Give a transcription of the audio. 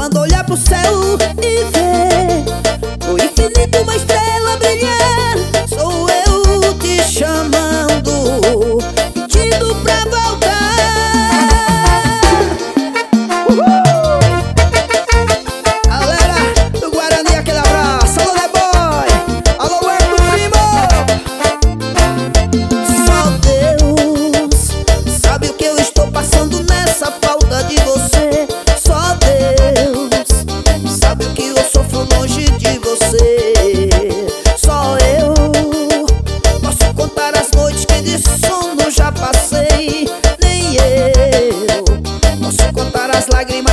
Quando olhar pro céu e ver o infinito, uma estrela brilhar, sou eu te chamando, pedindo pra voltar. Galera do Guarani, aquele abraço. Alô, The Boy, alô, Herbo Primo. Só Deus sabe o que eu estou passando nessa falta de você. Só Deus sabe o que eu sofro longe de você. Só eu posso contar as noites que de sono já passei. Nem eu posso contar as lágrimas